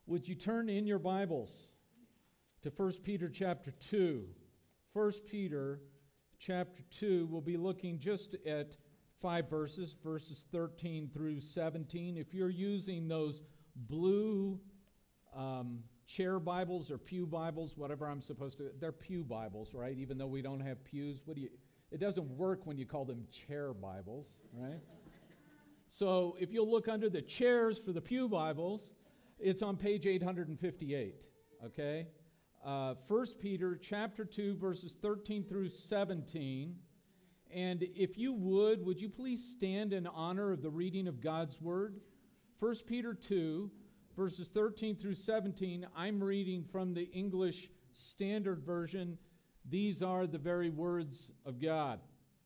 Would you turn in your Bibles to 1 Peter chapter 2? 1 Peter chapter 2, we'll be looking just at 5 verses 13 through 17. If you're using those blue chair Bibles or pew Bibles, whatever I'm supposed to, they're pew Bibles, right? Even though we don't have pews, it doesn't work when you call them chair Bibles, right? So if you'll look under the chairs for the pew Bibles, it's on page 858, okay? 1 Peter chapter 2, verses 13 through 17. And if you would you please stand in honor of the reading of God's Word? 1 Peter 2, verses 13 through 17, I'm reading from the English Standard Version. These are the very words of God.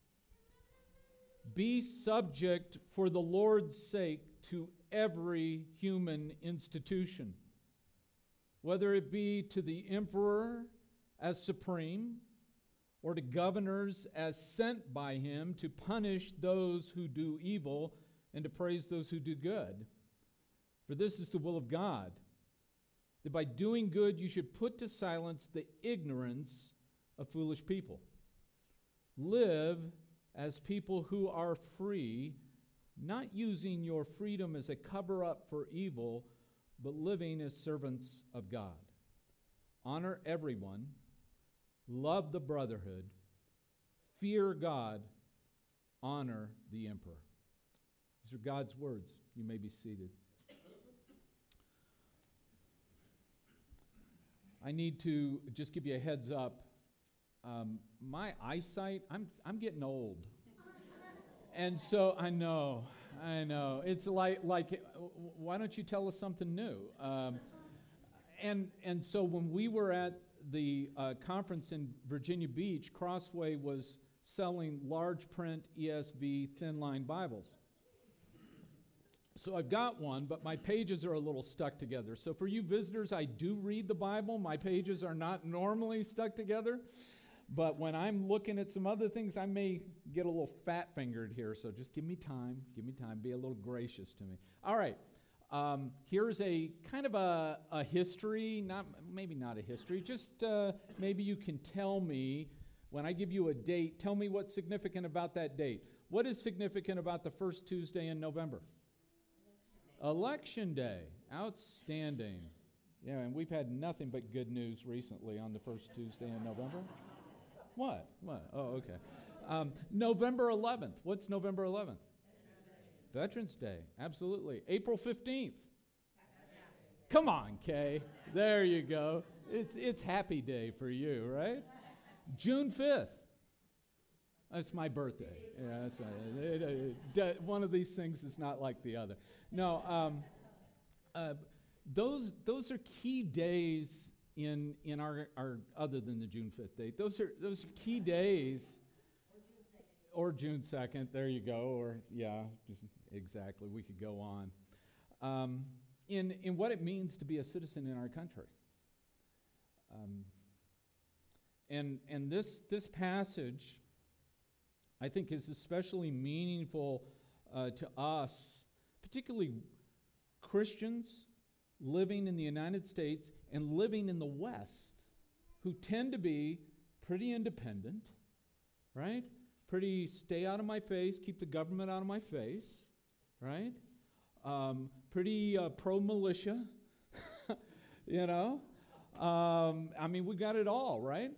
Be subject for the Lord's sake to every human institution, whether it be to the emperor as supreme, or to governors as sent by him to punish those who do evil and to praise those who do good. For this is the will of God, that by doing good you should put to silence the ignorance of foolish people. Live as people who are free, not using your freedom as a cover-up for evil, but living as servants of God. Honor everyone, love the brotherhood, fear God, honor the emperor. These are God's words. You may be seated. I need to just give you a heads up. My eyesight, I'm getting old. And so I know. It's like, why don't you tell us something new? And so when we were at the conference in Virginia Beach, Crossway was selling large print ESV thin line Bibles. So I've got one, but my pages are a little stuck together. So for you visitors, I do read the Bible. My pages are not normally stuck together. But when I'm looking at some other things, I may get a little fat-fingered here. So just give me time. Be a little gracious to me. All right. Here's a kind of a history, maybe not a history, just maybe you can tell me, when I give you a date, tell me what's significant about that date. What is significant about the first Tuesday in November? Election Day. Outstanding. Yeah, and we've had nothing but good news recently on the first Tuesday in November. What? Oh, okay. November 11th. What's November 11th? Veterans Day. Absolutely. April 15th. Come on, Kay. There you go. It's Happy Day for you, right? June 5th. That's my birthday. Yeah, that's right. One of these things is not like the other. No, those are key days in our other than the June 5th date. Those are key days. Or June 2nd. There you go. Or yeah, exactly. We could go on. In what it means to be a citizen in our country. And this passage, I think, is especially meaningful to us, particularly Christians living in the United States and living in the West, who tend to be pretty independent, right? Pretty stay out of my face, keep the government out of my face, right? Pretty pro-militia, you know? I mean, we got it all, right?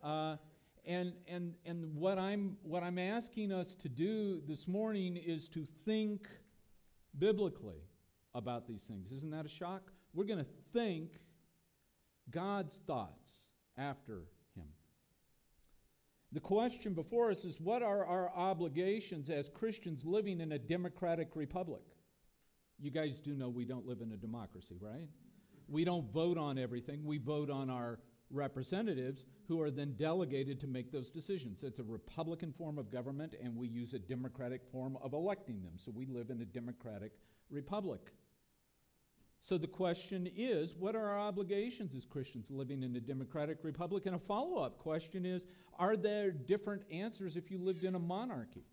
And what I'm asking us to do this morning is to think biblically about these things. Isn't that a shock? We're going to think God's thoughts after Him. The question before us is, what are our obligations as Christians living in a democratic republic? You guys do know we don't live in a democracy, right? We don't vote on everything. We vote on our representatives who are then delegated to make those decisions. It's a Republican form of government, and we use a democratic form of electing them. So we live in a democratic republic. So the question is, what are our obligations as Christians living in a democratic republic? And a follow-up question is, are there different answers if you lived in a monarchy?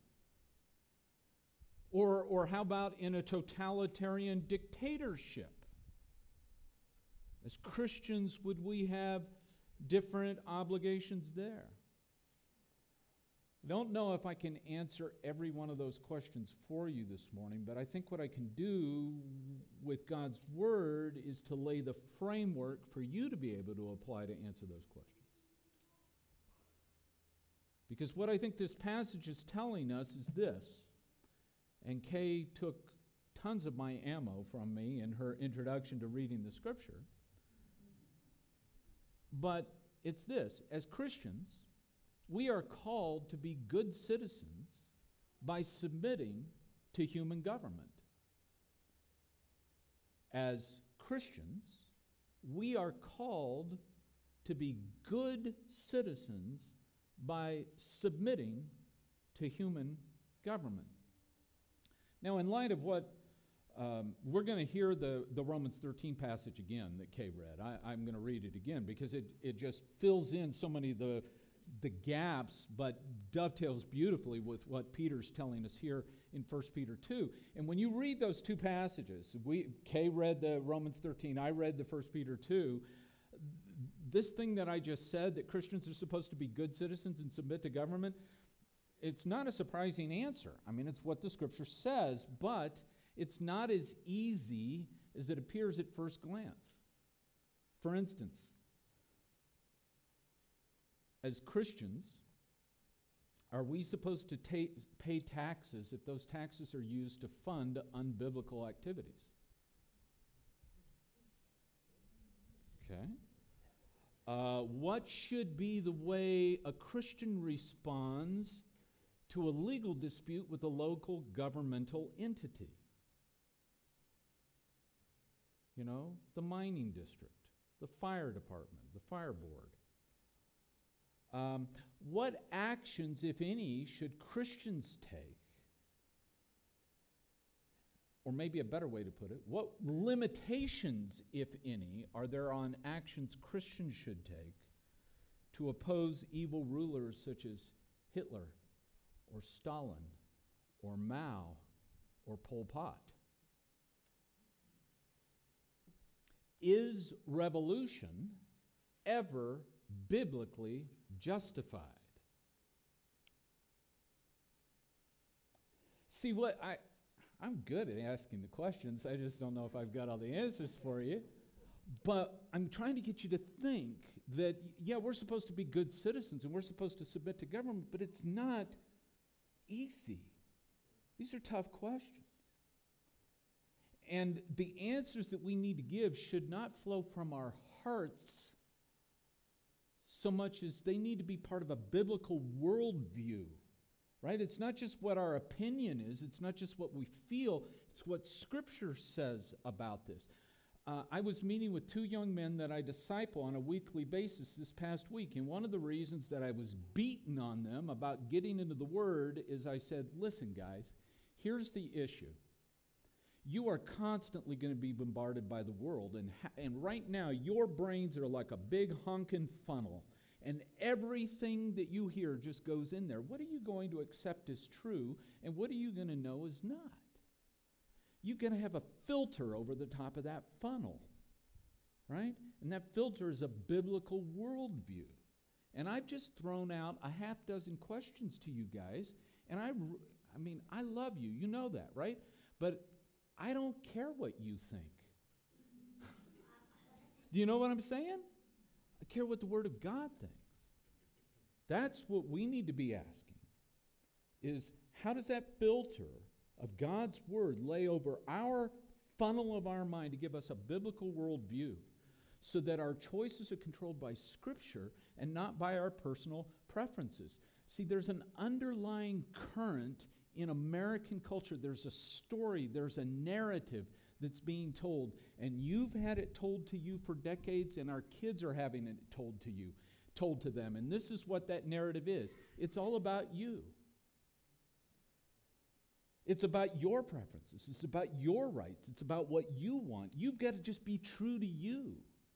Or how about in a totalitarian dictatorship? As Christians, would we have different obligations there? I don't know if I can answer every one of those questions for you this morning, but I think what I can do with God's Word is to lay the framework for you to be able to apply to answer those questions. Because what I think this passage is telling us is this, and Kay took tons of my ammo from me in her introduction to reading the Scripture, but it's this: as Christians, we are called to be good citizens by submitting to human government. As Christians, we are called to be good citizens by submitting to human government. Now, in light of what we're going to hear the Romans 13 passage again that Kay read. I'm going to read it again because it just fills in so many of the gaps, but dovetails beautifully with what Peter's telling us here in 1 Peter 2. And when you read those two passages, Kay read the Romans 13, I read the 1 Peter 2, this thing that I just said, that Christians are supposed to be good citizens and submit to government, it's not a surprising answer. I mean, it's what the Scripture says, but it's not as easy as it appears at first glance. For instance, as Christians, are we supposed to pay taxes if those taxes are used to fund unbiblical activities? Okay. What should be the way a Christian responds to a legal dispute with a local governmental entity? You know, the mining district, the fire department, the fire board. What actions, if any, should Christians take? Or maybe a better way to put it, what limitations, if any, are there on actions Christians should take to oppose evil rulers such as Hitler or Stalin or Mao or Pol Pot? Is revolution ever biblically justified? See, I'm good at asking the questions. I just don't know if I've got all the answers for you. But I'm trying to get you to think that, yeah, we're supposed to be good citizens and we're supposed to submit to government, but it's not easy. These are tough questions. And the answers that we need to give should not flow from our hearts so much as they need to be part of a biblical worldview, right? It's not just what our opinion is. It's not just what we feel. It's what Scripture says about this. I was meeting with two young men that I disciple on a weekly basis this past week, and one of the reasons that I was beaten on them about getting into the Word is I said, listen, guys, here's the issue. You are constantly going to be bombarded by the world, and right now your brains are like a big honking funnel, and everything that you hear just goes in there. What are you going to accept as true, and what are you going to know as not? You're going to have a filter over the top of that funnel, right? And that filter is a biblical worldview. And I've just thrown out a half dozen questions to you guys, and I mean, I love you. You know that, right? But I don't care what you think. Do you know what I'm saying? I care what the Word of God thinks. That's what we need to be asking, is how does that filter of God's Word lay over our funnel of our mind to give us a biblical worldview so that our choices are controlled by Scripture and not by our personal preferences? See, there's an underlying current in American culture. There's a story, there's a narrative that's being told, and you've had it told to you for decades, and our kids are having it told to them. And this is what that narrative is. It's all about you. It's about your preferences. It's about your rights. It's about what you want. You've got to just be true to you.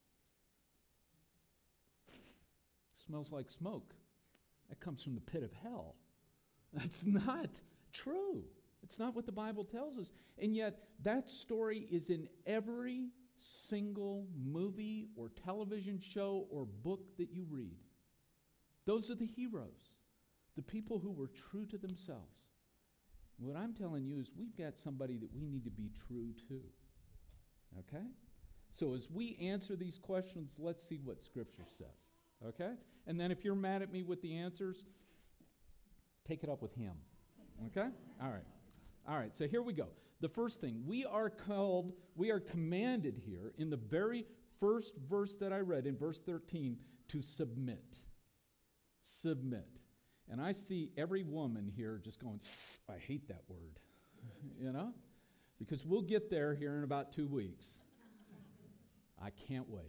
Smells like smoke. That comes from the pit of hell. That's not true. It's not what the Bible tells us. And yet, that story is in every single movie or television show or book that you read. Those are the heroes, the people who were true to themselves. What I'm telling you is we've got somebody that we need to be true to. Okay? So as we answer these questions, let's see what Scripture says. Okay? And then if you're mad at me with the answers, take it up with him. Okay? All right. All right, so here we go. The first thing, we are commanded here in the very first verse that I read, in verse 13, to submit. Submit. And I see every woman here just going, I hate that word, you know? Because we'll get there here in about 2 weeks. I can't wait.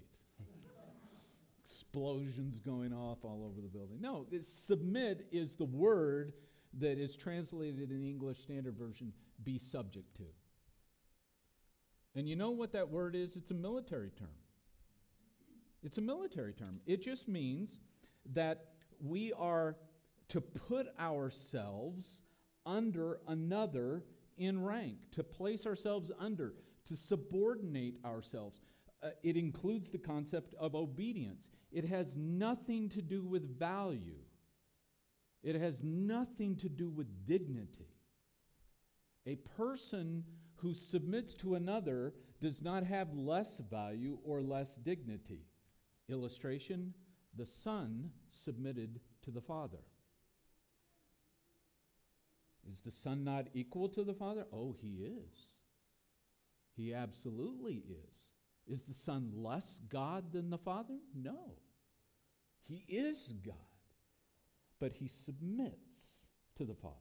Explosions going off all over the building. No, submit is the word that is translated in the English Standard Version, be subject to. And you know what that word is? It's a military term. It's a military term. It just means that we are to put ourselves under another in rank, to place ourselves under, to subordinate ourselves. It includes the concept of obedience. It has nothing to do with value. It has nothing to do with dignity. A person who submits to another does not have less value or less dignity. Illustration, the Son submitted to the Father. Is the Son not equal to the Father? Oh, he is. He absolutely is. Is the Son less God than the Father? No. He is God. But he submits to the Father.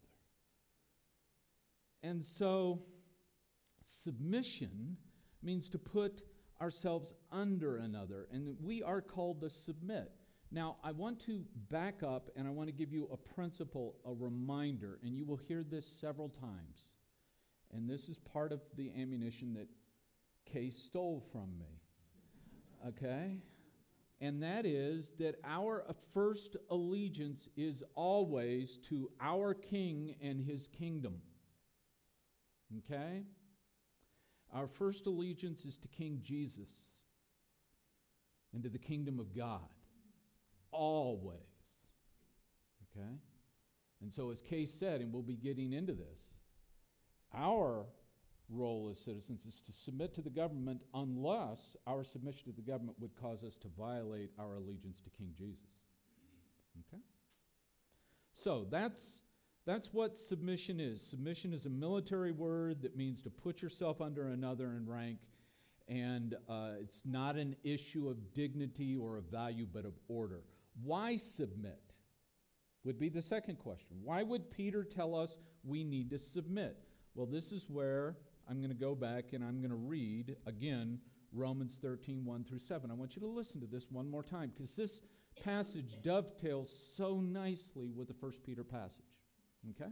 And so, submission means to put ourselves under another, and we are called to submit. Now, I want to back up, and I want to give you a principle, a reminder, and you will hear this several times. And this is part of the ammunition that Kay stole from me. Okay? And that is that our first allegiance is always to our King and his kingdom. Okay? Our first allegiance is to King Jesus and to the kingdom of God. Always. Okay? And so as Kay said, and we'll be getting into this, our role as citizens is to submit to the government unless our submission to the government would cause us to violate our allegiance to King Jesus. Okay? So that's what submission is. Submission is a military word that means to put yourself under another in rank, and it's not an issue of dignity or of value, but of order. Why submit? Would be the second question. Why would Peter tell us we need to submit? Well, this is where I'm going to go back and I'm going to read, again, Romans 13, 1 through 7. I want you to listen to this one more time, because this passage dovetails so nicely with the 1 Peter passage. Okay?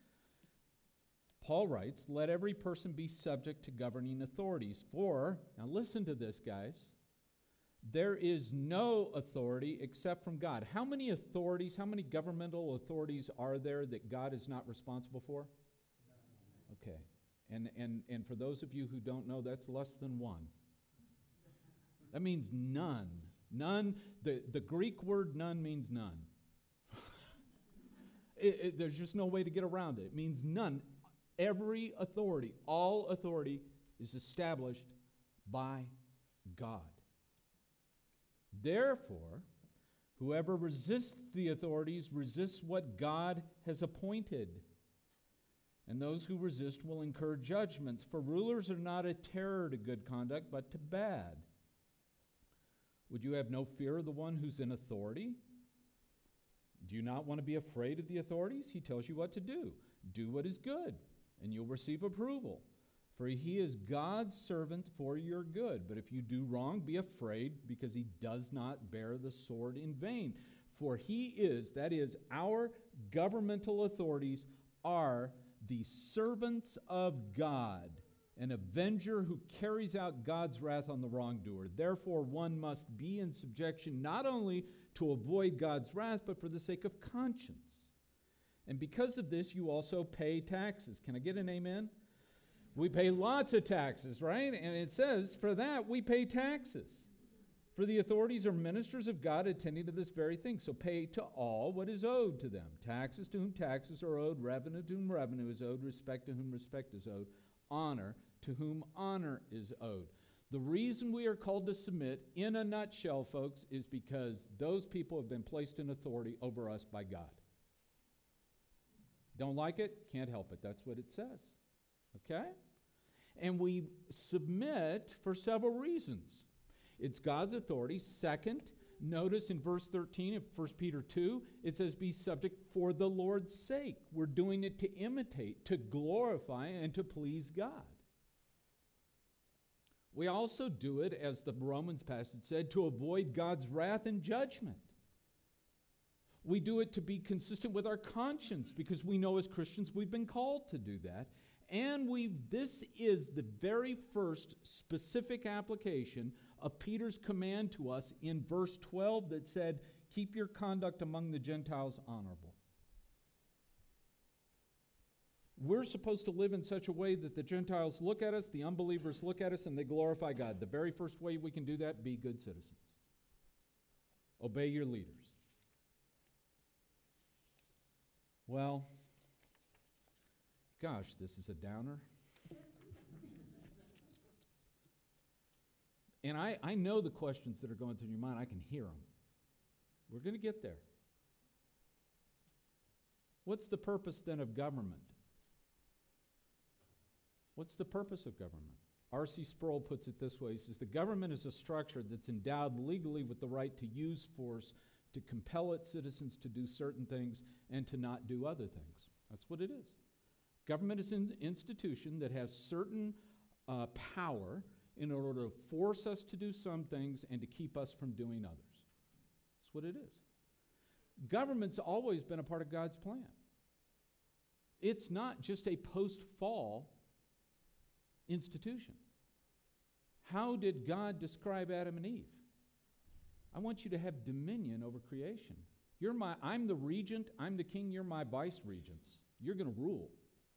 Paul writes, let every person be subject to governing authorities, for, now listen to this, guys, there is no authority except from God. How many authorities, how many governmental authorities are there that God is not responsible for? Okay. And for those of you who don't know, that's less than one. That means none. None. The Greek word none means none. There's just no way to get around it. It means none. Every authority, all authority is established by God. Therefore, whoever resists the authorities resists what God has appointed. And those who resist will incur judgments, for rulers are not a terror to good conduct, but to bad. Would you have no fear of the one who's in authority? Do you not want to be afraid of the authorities? He tells you what to do. Do what is good, and you'll receive approval. For he is God's servant for your good. But if you do wrong, be afraid, because he does not bear the sword in vain. For he is, that is, our governmental authorities are the servants of God, an avenger who carries out God's wrath on the wrongdoer. Therefore, one must be in subjection not only to avoid God's wrath, but for the sake of conscience. And because of this, you also pay taxes. Can I get an amen? We pay lots of taxes, right? And it says, for that, we pay taxes. For the authorities are ministers of God attending to this very thing. So pay to all what is owed to them. Taxes to whom taxes are owed, revenue to whom revenue is owed, respect to whom respect is owed, honor to whom honor is owed. The reason we are called to submit, in a nutshell, folks, is because those people have been placed in authority over us by God. Don't like it? Can't help it. That's what it says. Okay? And we submit for several reasons. It's God's authority. Second, notice in verse 13 of 1 Peter 2, it says, be subject for the Lord's sake. We're doing it to imitate, to glorify, and to please God. We also do it, as the Romans passage said, to avoid God's wrath and judgment. We do it to be consistent with our conscience, because we know as Christians we've been called to do that. And this is the very first specific application of Peter's command to us in verse 12 that said, keep your conduct among the Gentiles honorable. We're supposed to live in such a way that the Gentiles look at us, the unbelievers look at us, and they glorify God. The very first way we can do that, be good citizens. Obey your leaders. Well, gosh, this is a downer. And I know the questions that are going through your mind. I can hear them. We're going to get there. What's the purpose then of government? What's the purpose of government? R.C. Sproul puts it this way. He says, the government is a structure that's endowed legally with the right to use force to compel its citizens to do certain things and to not do other things. That's what it is. Government is an institution that has certain power in order to force us to do some things and to keep us from doing others. That's what it is. Government's always been a part of God's plan. It's not just a post-fall institution. How did God describe Adam and Eve? I want you to have dominion over creation. I'm the regent, I'm the king, you're my vice regents. You're going to rule.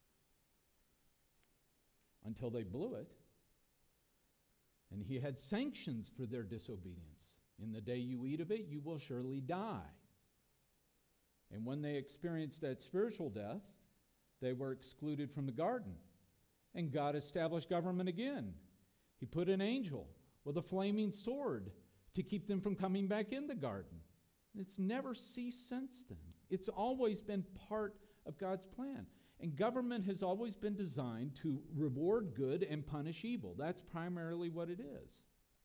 Until they blew it. And he had sanctions for their disobedience. In the day you eat of it, you will surely die. And when they experienced that spiritual death, they were excluded from the garden. And God established government again. He put an angel with a flaming sword to keep them from coming back in the garden. And it's never ceased since then. It's always been part of God's plan. And government has always been designed to reward good and punish evil. That's primarily what it is.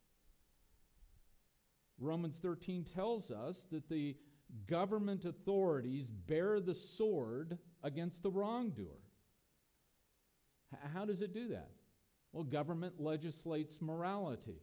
Romans 13 tells us that the government authorities bear the sword against the wrongdoer. How does it do that? Well, government legislates morality.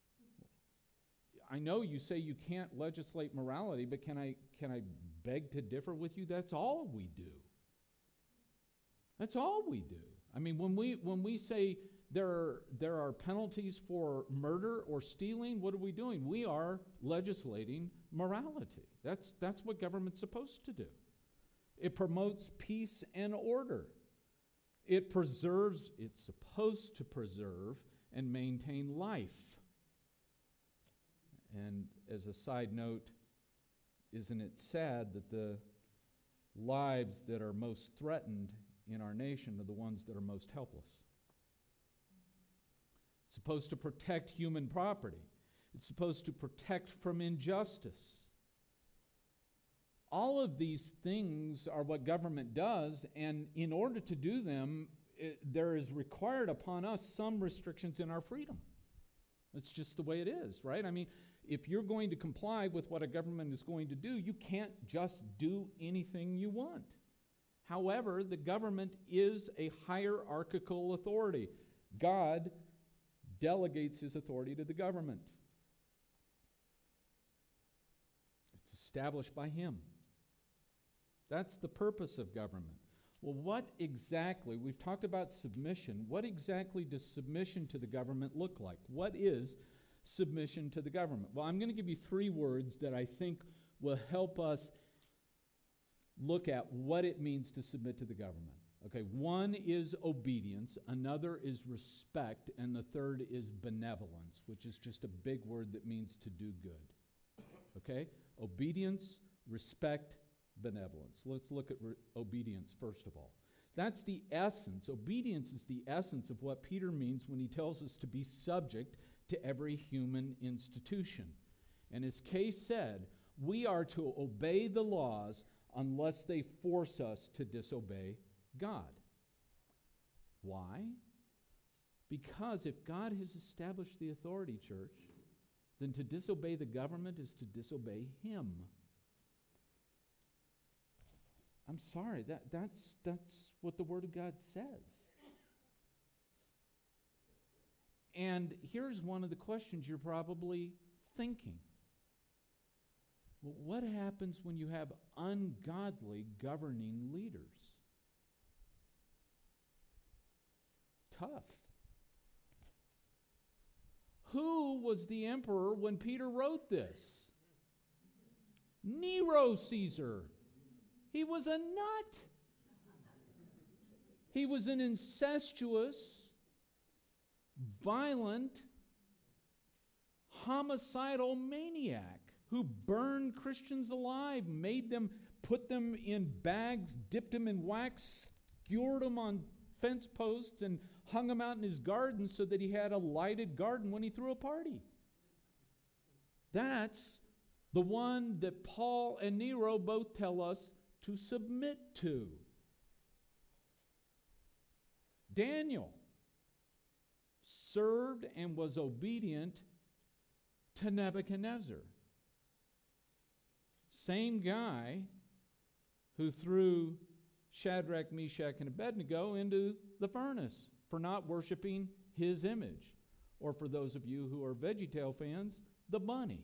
I know you say you can't legislate morality, but can I beg to differ with you? That's all we do. That's all we do. I mean, when we say there are penalties for murder or stealing, what are we doing? We are legislating morality. That's what government's supposed to do. It promotes peace and order. It's supposed to preserve and maintain life. And as a side note, isn't it sad that the lives that are most threatened in our nation are the ones that are most helpless? It's supposed to protect human property. It's supposed to protect from injustice. All of these things are what government does, and in order to do them, there is required upon us some restrictions in our freedom. It's just the way it is, right? I mean, if you're going to comply with what a government is going to do, you can't just do anything you want. However, the government is a hierarchical authority. God delegates his authority to the government. It's established by him. That's the purpose of government. Well, we've talked about submission. What exactly does submission to the government look like? What is submission to the government? Well, I'm going to give you 3 words that I think will help us look at what it means to submit to the government. Okay, one is obedience, another is respect, and the third is benevolence, which is just a big word that means to do good. Okay? Obedience, respect, benevolence. Let's look at obedience first of all. That's the essence. Obedience is the essence of what Peter means when he tells us to be subject to every human institution. And as Kay said, we are to obey the laws unless they force us to disobey God. Why? Because if God has established the authority, church, then to disobey the government is to disobey Him. I'm sorry, that's what the Word of God says. And here's one of the questions you're probably thinking. Well, what happens when you have ungodly governing leaders? Tough. Who was the emperor when Peter wrote this? Nero Caesar. He was a nut. He was an incestuous, violent, homicidal maniac who burned Christians alive, put them in bags, dipped them in wax, skewered them on fence posts, and hung them out in his garden so that he had a lighted garden when he threw a party. That's the one that Paul and Nero both tell us to submit to. Daniel served and was obedient to Nebuchadnezzar. Same guy who threw Shadrach, Meshach, and Abednego into the furnace for not worshiping his image. Or for those of you who are VeggieTale fans, the bunny.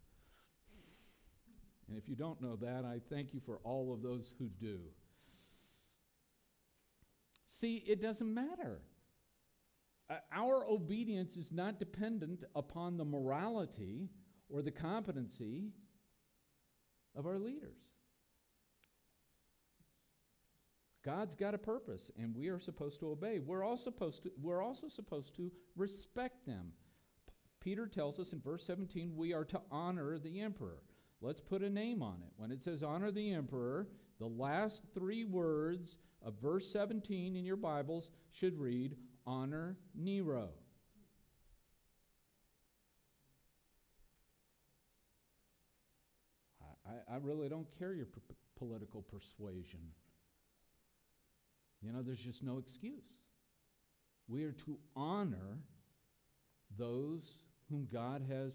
And if you don't know that, I thank you for all of those who do. See, it doesn't matter. Our obedience is not dependent upon the morality or the competency of our leaders. God's got a purpose, and we are supposed to obey. We're also supposed to respect them. Peter tells us in verse 17 we are to honor the emperor. Let's put a name on it. When it says honor the emperor, the last three words of verse 17 in your Bibles should read, honor Nero. I really don't care your political persuasion. You know, there's just no excuse. We are to honor those whom God has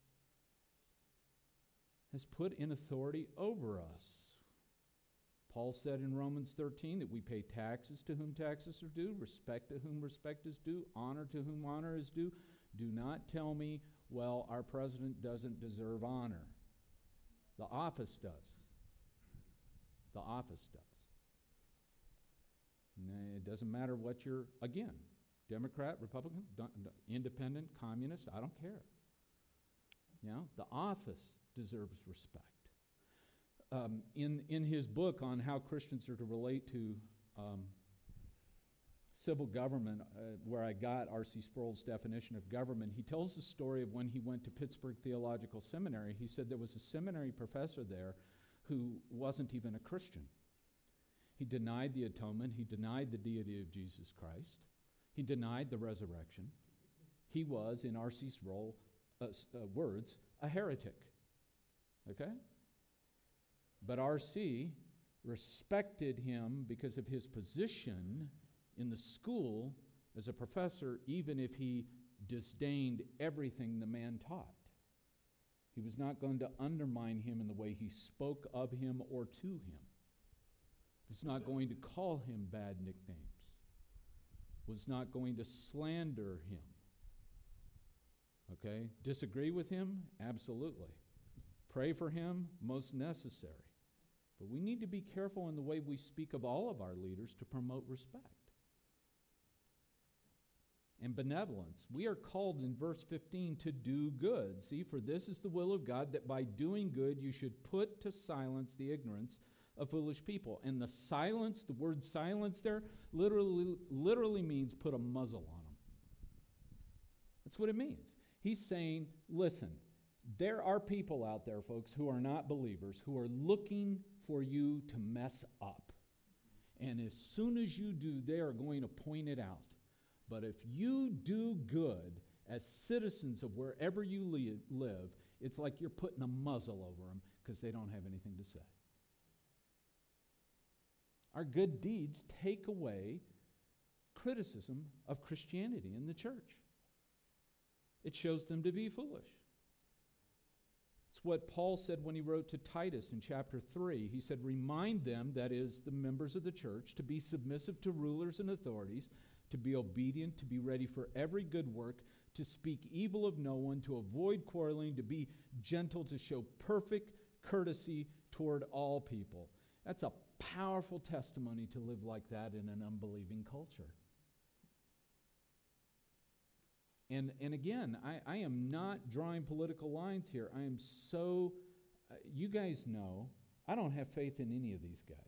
put in authority over us. Paul said in Romans 13 that we pay taxes to whom taxes are due, respect to whom respect is due, honor to whom honor is due. Do not tell me, well, our president doesn't deserve honor. The office does. The office does. It doesn't matter what you're, again, Democrat, Republican, independent, communist, I don't care. You know, the office deserves respect. In his book on how Christians are to relate to civil government, where I got R.C. Sproul's definition of government, he tells the story of when he went to Pittsburgh Theological Seminary. He said there was a seminary professor there who wasn't even a Christian. He denied the atonement. He denied the deity of Jesus Christ. He denied the resurrection. He was, in R.C. Sproul's words, a heretic. Okay? But R.C. respected him because of his position in the school as a professor, even if he disdained everything the man taught. He was not going to undermine him in the way he spoke of him or to him. Was not going to call him bad nicknames. Was not going to slander him. Okay? Disagree with him? Absolutely. Pray for him? Most necessary. But we need to be careful in the way we speak of all of our leaders to promote respect. And benevolence. We are called in verse 15 to do good. See, for this is the will of God, that by doing good you should put to silence the ignorance of foolish people. And the silence, the word silence there, literally means put a muzzle on them. That's what it means. He's saying, listen, there are people out there, folks, who are not believers, who are looking for you to mess up. And as soon as you do, they are going to point it out. But if you do good as citizens of wherever you live, it's like you're putting a muzzle over them because they don't have anything to say. Our good deeds take away criticism of Christianity in the church. It shows them to be foolish. It's what Paul said when he wrote to Titus in chapter 3. He said, remind them, that is, the members of the church, to be submissive to rulers and authorities, to be obedient, to be ready for every good work, to speak evil of no one, to avoid quarreling, to be gentle, to show perfect courtesy toward all people. That's a powerful testimony to live like that in an unbelieving culture. And again, I am not drawing political lines here. I am so, you guys know, I don't have faith in any of these guys.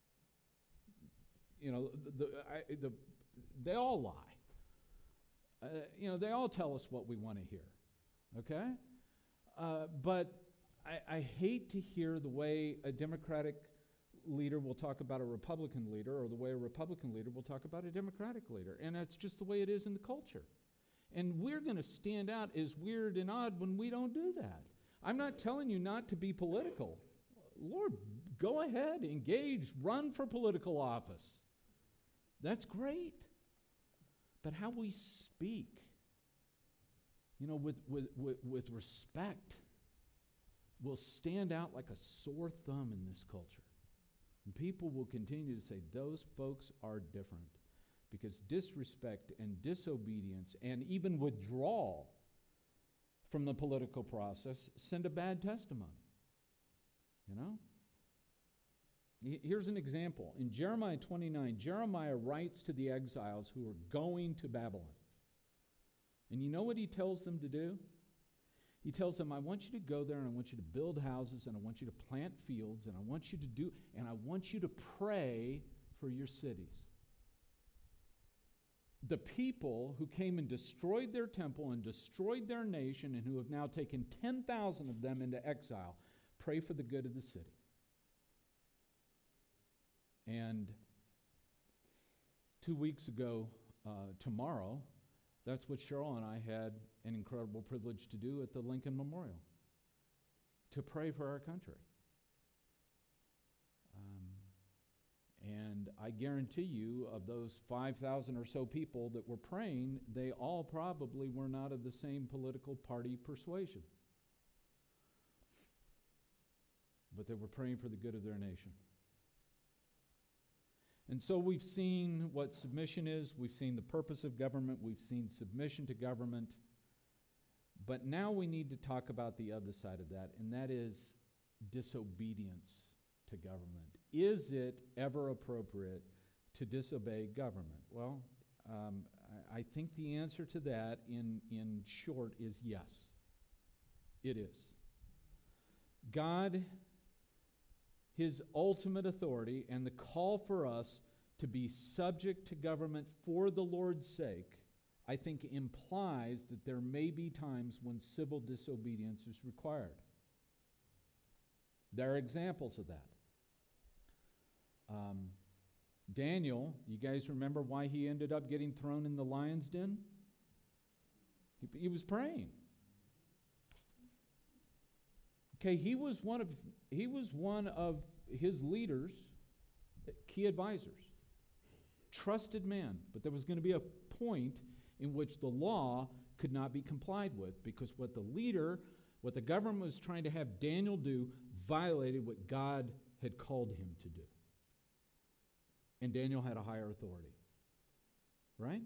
You know, they all lie. They all tell us what we want to hear, okay? But I hate to hear the way a Democratic leader will talk about a Republican leader, or the way a Republican leader will talk about a Democratic leader. And that's just the way it is in the culture. And we're going to stand out as weird and odd when we don't do that. I'm not telling you not to be political. Lord, go ahead, engage, run for political office. That's great. But how we speak, with respect, will stand out like a sore thumb in this culture. And people will continue to say, those folks are different. Because disrespect and disobedience and even withdrawal from the political process send a bad testimony. Here's an example. In Jeremiah 29, Jeremiah writes to the exiles who are going to Babylon. And you know what he tells them to do? He tells them, I want you to go there and I want you to build houses and I want you to plant fields and I want you to pray for your cities. The people who came and destroyed their temple and destroyed their nation and who have now taken 10,000 of them into exile, pray for the good of the city. And 2 weeks ago, tomorrow, that's what Cheryl and I had an incredible privilege to do at the Lincoln Memorial, to pray for our country. And I guarantee you, of those 5,000 or so people that were praying, they all probably were not of the same political party persuasion. But they were praying for the good of their nation. And so we've seen what submission is. We've seen the purpose of government. We've seen submission to government. But now we need to talk about the other side of that, and that is disobedience to government. Is it ever appropriate to disobey government? Well, I think the answer to that in short is yes. It is. God, his ultimate authority, and the call for us to be subject to government for the Lord's sake, I think implies that there may be times when civil disobedience is required. There are examples of that. Daniel, you guys remember why he ended up getting thrown in the lion's den? He was praying. Okay, he was one of his leaders, key advisors, trusted man. But there was going to be a point in which the law could not be complied with, because what the government was trying to have Daniel do violated what God had called him to do. And Daniel had a higher authority, right?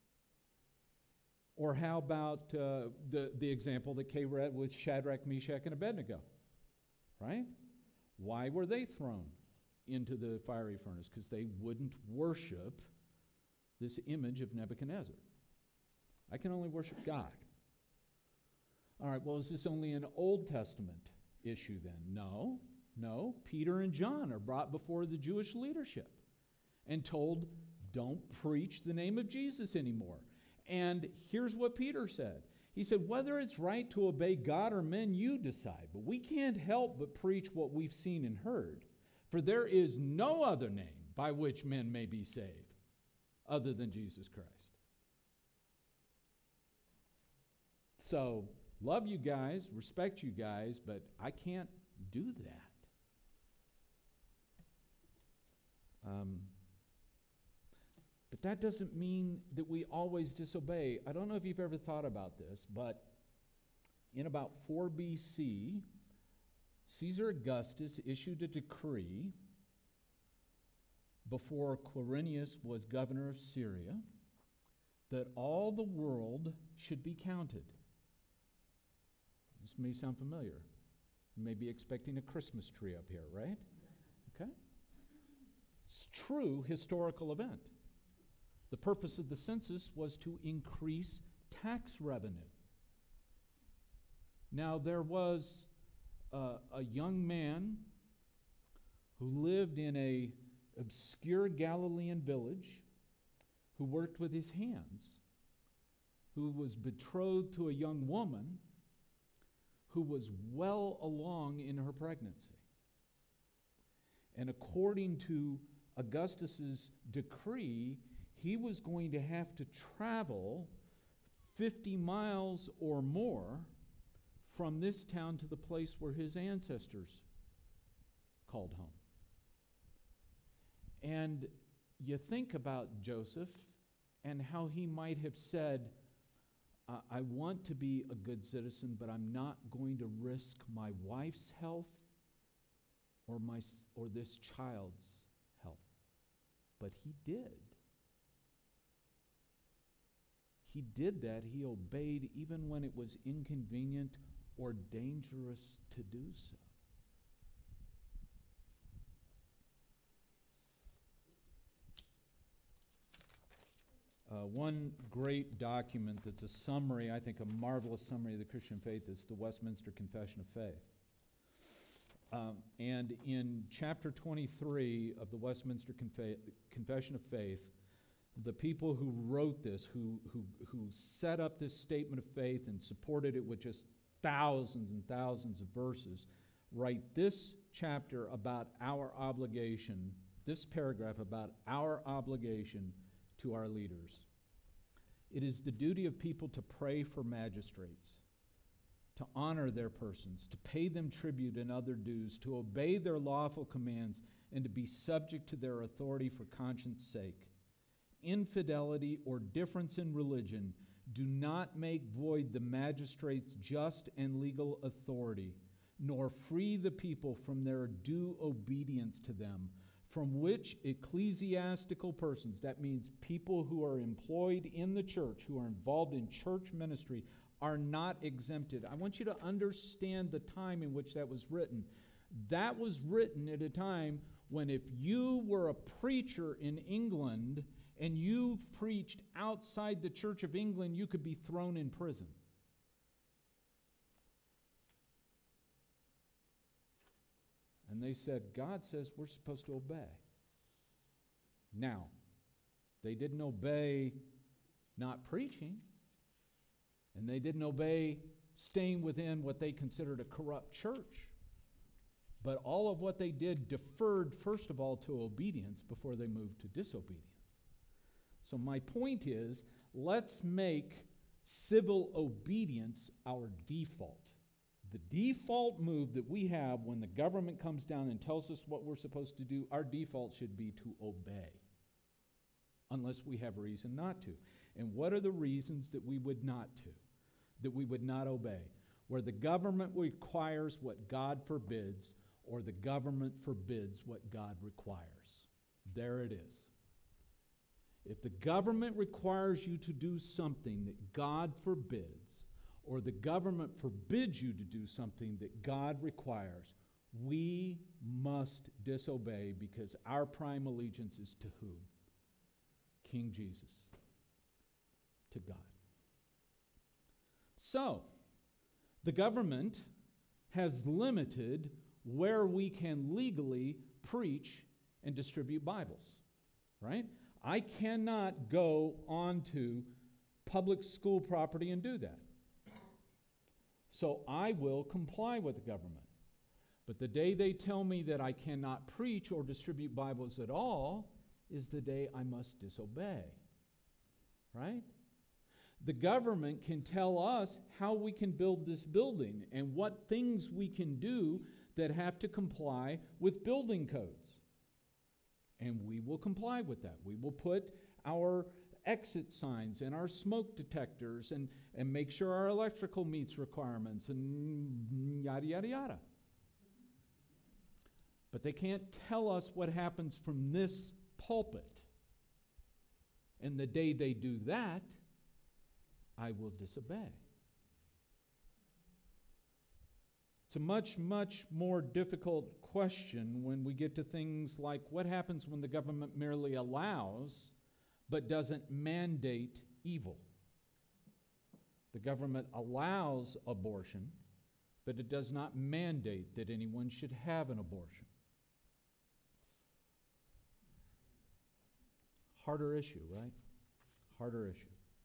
Or how about the example that Kay read with Shadrach, Meshach, and Abednego, right? Why were they thrown into the fiery furnace? Because they wouldn't worship this image of Nebuchadnezzar. I can only worship God. All right, well, is this only an Old Testament issue then? No. No, Peter and John are brought before the Jewish leadership and told, don't preach the name of Jesus anymore. And here's what Peter said. He said, whether it's right to obey God or men, you decide. But we can't help but preach what we've seen and heard. For there is no other name by which men may be saved other than Jesus Christ. So, love you guys, respect you guys, but I can't do that. But that doesn't mean that we always disobey. I don't know if you've ever thought about this, but in about 4 BC, Caesar Augustus issued a decree before Quirinius was governor of Syria that all the world should be counted. This may sound familiar. You may be expecting a Christmas tree up here, right? Okay. It's a true historical event. The purpose of the census was to increase tax revenue. Now, there was a young man who lived in an obscure Galilean village who worked with his hands, who was betrothed to a young woman who was well along in her pregnancy. And according to Augustus's decree, he was going to have to travel 50 miles or more from this town to the place where his ancestors called home. And you think about Joseph and how he might have said, I want to be a good citizen, but I'm not going to risk my wife's health or this child's health. But he did. He did that. He obeyed even when it was inconvenient or dangerous to do so. One great document that's a summary, I think a marvelous summary of the Christian faith, is the Westminster Confession of Faith. And in chapter 23 of the Westminster Confession of Faith, the people who wrote this, who set up this statement of faith and supported it with just thousands and thousands of verses, write this chapter about our obligation, this paragraph about our obligation to our leaders. It is the duty of people to pray for magistrates, to honor their persons, to pay them tribute and other dues, to obey their lawful commands, and to be subject to their authority for conscience' sake. Infidelity or difference in religion do not make void the magistrate's just and legal authority, nor free the people from their due obedience to them, from which ecclesiastical persons, that means people who are employed in the church, who are involved in church ministry, are not exempted. I want you to understand the time in which that was written. That was written at a time when if you were a preacher in England and you preached outside the Church of England, you could be thrown in prison. And they said, God says we're supposed to obey. Now, they didn't obey not preaching, and they didn't obey staying within what they considered a corrupt church. But all of what they did deferred, first of all, to obedience before they moved to disobedience. So my point is, let's make civil obedience our default. The default move that we have when the government comes down and tells us what we're supposed to do, our default should be to obey, unless we have reason not to. And what are the reasons that we would not obey? Where the government requires what God forbids, or the government forbids what God requires. There it is. If the government requires you to do something that God forbids, or the government forbids you to do something that God requires, we must disobey, because our prime allegiance is to who? King Jesus. To God. So, the government has limited where we can legally preach and distribute Bibles, right? I cannot go onto public school property and do that. So I will comply with the government. But the day they tell me that I cannot preach or distribute Bibles at all is the day I must disobey, right? The government can tell us how we can build this building and what things we can do that have to comply with building codes. And we will comply with that. We will put our exit signs and our smoke detectors and make sure our electrical meets requirements and yada, yada, yada. But they can't tell us what happens from this pulpit. And the day they do that, I will disobey. It's a much, much more difficult question when we get to things like what happens when the government merely allows but doesn't mandate evil. The government allows abortion, but it does not mandate that anyone should have an abortion. Harder issue, right? Harder issue.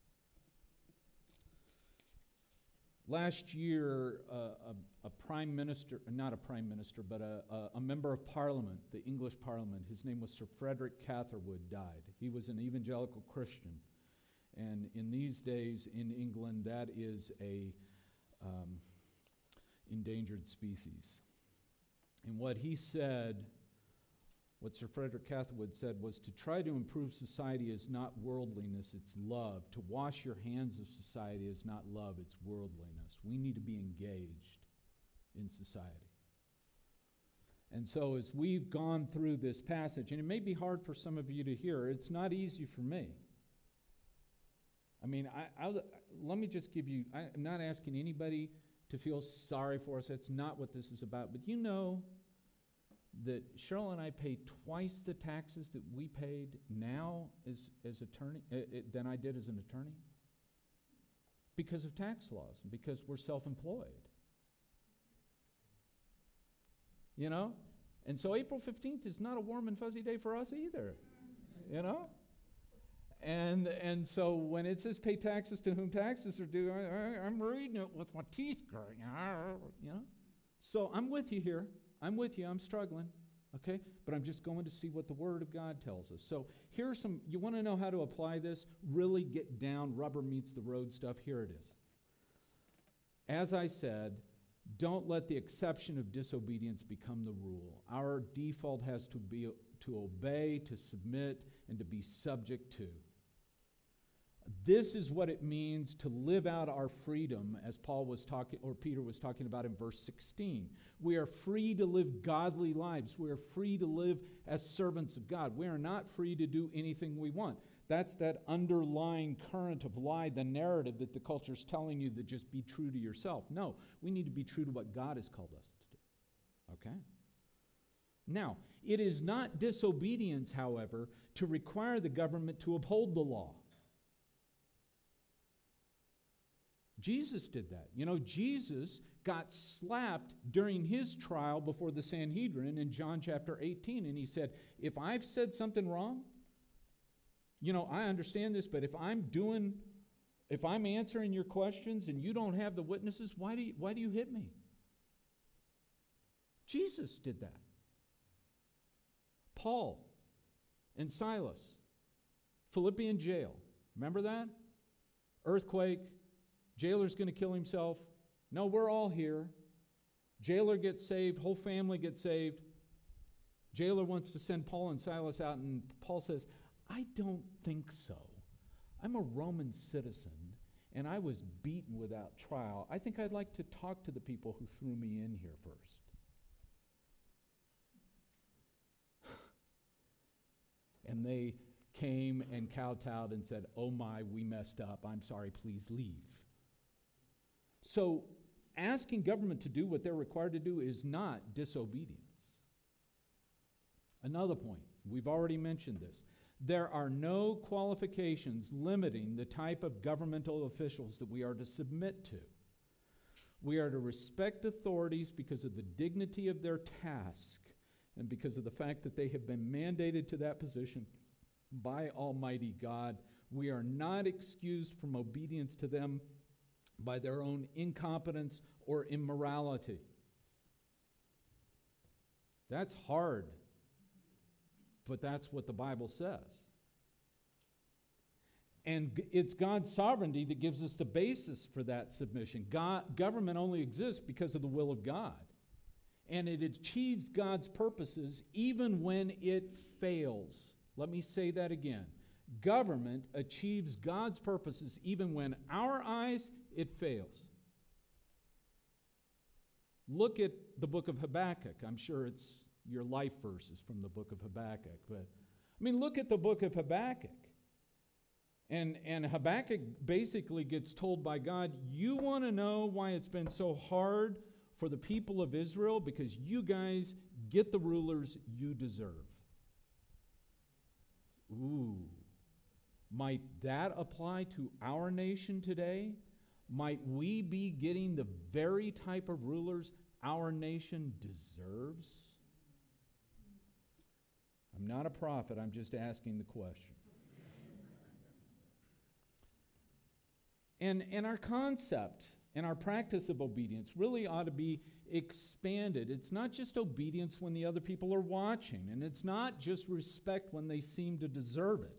Last year, a prime minister, not a prime minister, but a member of parliament, the English parliament, his name was Sir Frederick Catherwood, died. He was an evangelical Christian. And in these days in England, that is a endangered species. And what he said, what Sir Frederick Catherwood said was, to try to improve society is not worldliness, it's love. To wash your hands of society is not love, it's worldliness. We need to be engaged in society. And so as we've gone through this passage, and it may be hard for some of you to hear, it's not easy for me. I mean, let me just give you, I'm not asking anybody to feel sorry for us. That's not what this is about. But you know that Cheryl and I pay twice the taxes that we paid now as attorney than I did as an attorney, because of tax laws and because we're self-employed. You know? And so April 15th is not a warm and fuzzy day for us either. You know? And so when it says pay taxes to whom taxes are due, I'm reading it with my teeth growing. You know? So I'm with you here. I'm with you. I'm struggling, okay? But I'm just going to see what the Word of God tells us. So here's some, you want to know how to apply this? Really get down, rubber meets the road stuff. Here it is. As I said, don't let the exception of disobedience become the rule. Our default has to be to obey, to submit, and to be subject to. This is what it means to live out our freedom, as Paul was talking, or Peter was talking about in verse 16. We are free to live godly lives. We are free to live as servants of God. We are not free to do anything we want. That's that underlying current of lie, the narrative that the culture is telling you, that just be true to yourself. No, we need to be true to what God has called us to do. Okay? Now, it is not disobedience, however, to require the government to uphold the law. Jesus did that. You know, Jesus got slapped during his trial before the Sanhedrin in John chapter 18, and he said, if I've said something wrong, you know, I understand this, but if I'm answering your questions and you don't have the witnesses, why do you hit me? Jesus did that. Paul and Silas, Philippian jail. Remember that? Earthquake. Jailer's going to kill himself. No, we're all here. Jailer gets saved. Whole family gets saved. Jailer wants to send Paul and Silas out, and Paul says, I don't think so. I'm a Roman citizen, and I was beaten without trial. I think I'd like to talk to the people who threw me in here first. And they came and kowtowed and said, oh my, we messed up. I'm sorry, please leave. So asking government to do what they're required to do is not disobedience. Another point, we've already mentioned this. There are no qualifications limiting the type of governmental officials that we are to submit to. We are to respect authorities because of the dignity of their task and because of the fact that they have been mandated to that position by Almighty God. We are not excused from obedience to them by their own incompetence or immorality. That's hard, but that's what the Bible says. And it's God's sovereignty that gives us the basis for that submission. Government only exists because of the will of God. And it achieves God's purposes even when it fails. Let me say that again. Government achieves God's purposes even when our eyes it fails. Look at the book of Habakkuk. I'm sure it's your life verses from the book of Habakkuk. But look at the book of Habakkuk. And Habakkuk basically gets told by God, you want to know why it's been so hard for the people of Israel? Because you guys get the rulers you deserve. Ooh. Might that apply to our nation today? Might we be getting the very type of rulers our nation deserves? I'm not a prophet, I'm just asking the question. And our concept and our practice of obedience really ought to be expanded. It's not just obedience when the other people are watching, and it's not just respect when they seem to deserve it.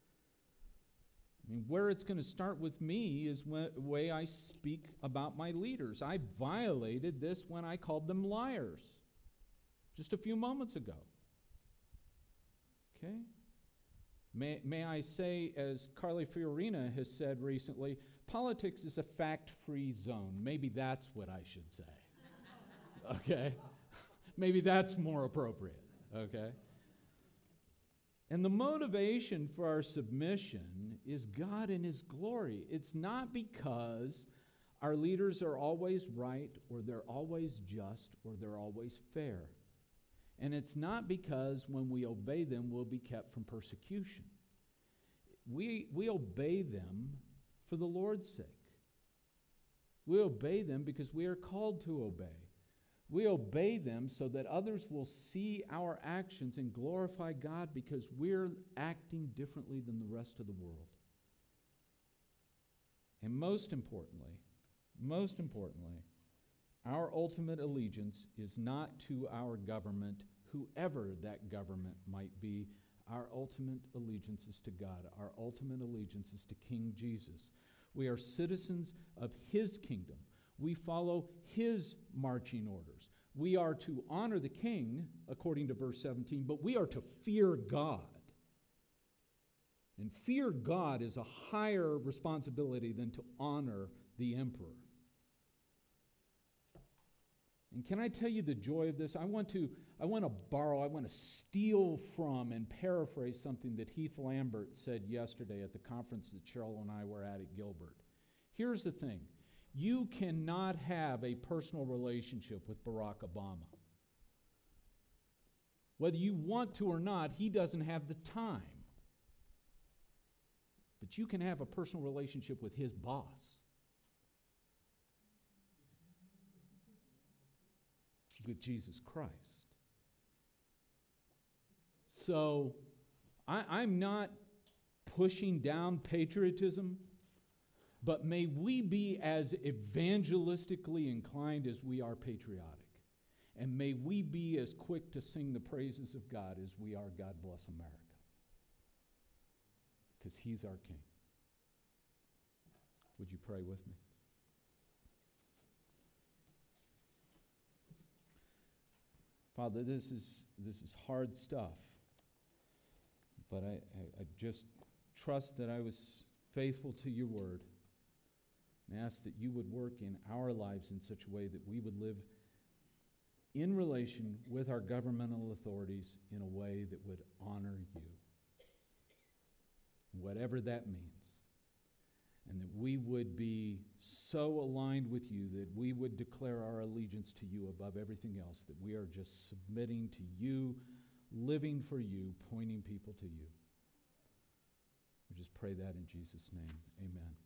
Where it's going to start with me is the way I speak about my leaders. I violated this when I called them liars just a few moments ago. Okay? May I say, as Carly Fiorina has said recently, politics is a fact-free zone. Maybe that's what I should say. Okay? Maybe that's more appropriate. Okay? And the motivation for our submission is God and His glory. It's not because our leaders are always right, or they're always just, or they're always fair. And it's not because when we obey them, we'll be kept from persecution. We obey them for the Lord's sake. We obey them because we are called to obey. We obey them so that others will see our actions and glorify God because we're acting differently than the rest of the world. And most importantly, our ultimate allegiance is not to our government, whoever that government might be. Our ultimate allegiance is to God. Our ultimate allegiance is to King Jesus. We are citizens of His kingdom. We follow His marching orders. We are to honor the King, according to verse 17, but we are to fear God. And fear God is a higher responsibility than to honor the emperor. And can I tell you the joy of this? I want to steal from and paraphrase something that Heath Lambert said yesterday at the conference that Cheryl and I were at Gilbert. Here's the thing. You cannot have a personal relationship with Barack Obama. Whether you want to or not, he doesn't have the time. But you can have a personal relationship with his boss. With Jesus Christ. So, I'm not pushing down patriotism, but may we be as evangelistically inclined as we are patriotic. And may we be as quick to sing the praises of God as we are God Bless America. Because He's our King. Would you pray with me? Father, this is hard stuff, but I just trust that I was faithful to your word and ask that you would work in our lives in such a way that we would live in relation with our governmental authorities in a way that would honor you, whatever that means. And that we would be so aligned with you that we would declare our allegiance to you above everything else, that we are just submitting to you, living for you, pointing people to you. We just pray that in Jesus' name. Amen.